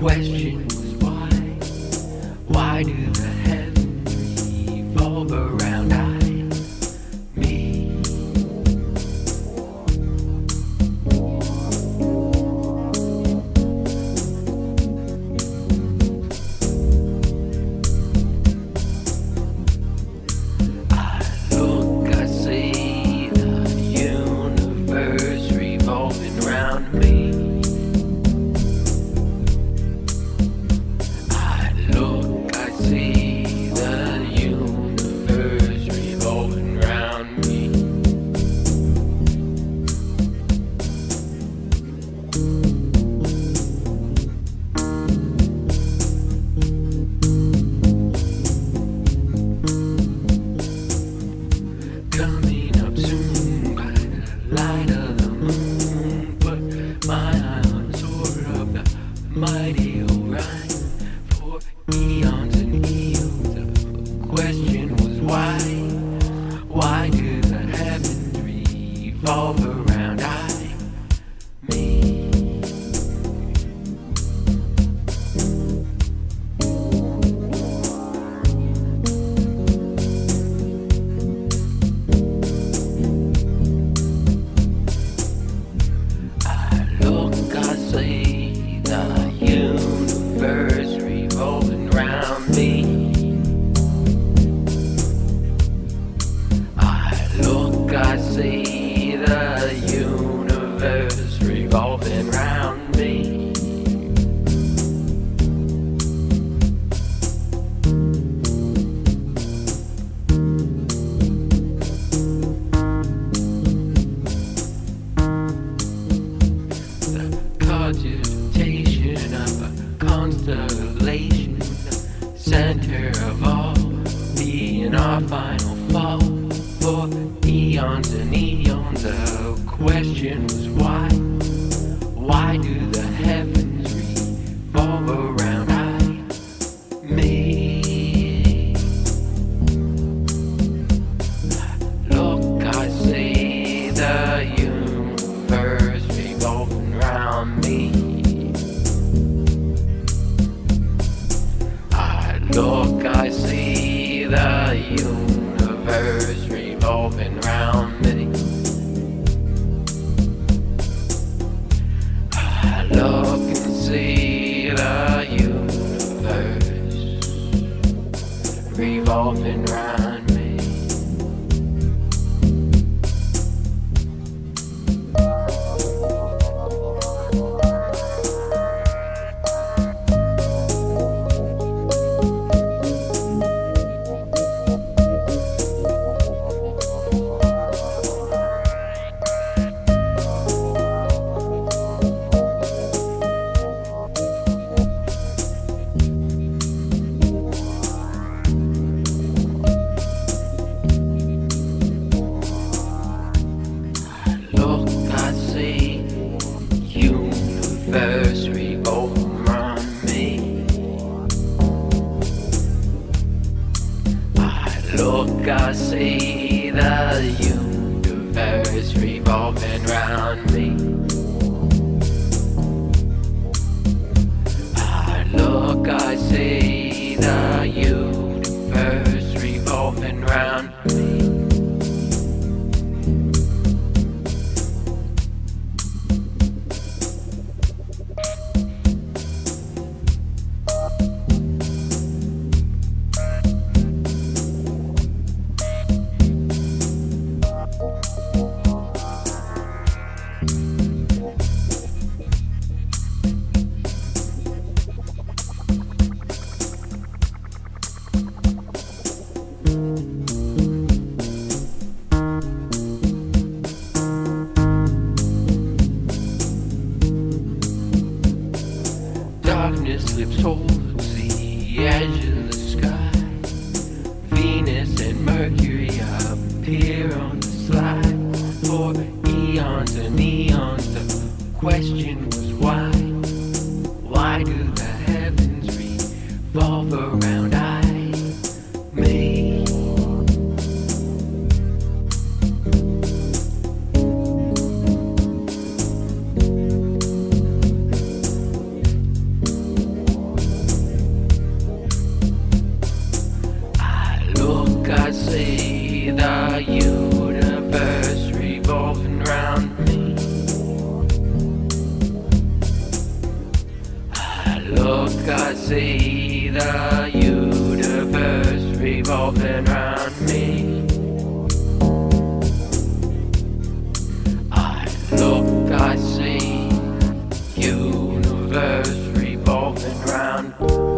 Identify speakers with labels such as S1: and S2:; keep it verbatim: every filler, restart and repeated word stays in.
S1: question was why? Why do the heavens revolve around I, me? I look, I see the universe revolving around me. See the universe revolving round me. Coming up soon by the light of the moon, put my eye on the sword of the mighty Orion. For eons and eons, the question was why? Why do the heavens revolve around I, me? I look, I see the universe revolving round me. I look, I see the universe revolving round me. The cogitation of a constellation, the center of all, being our final fall. For eons and eons, the question was why? Why do the heavens revolve around I, me? Look, I see the universe revolving around me. Look, I see the universe revolving round me. I look and see the universe revolving round me. Universe revolving round me. I look, I see the universe revolving round me. I look, I see the universe revolving round me. Darkness slips towards the edge of the sky. Venus and Mercury appear on the slide. For eons and eons, the question was why? Why do the heavens revolve around I, me? look, I see the universe revolving round me. I look, I see universe revolving round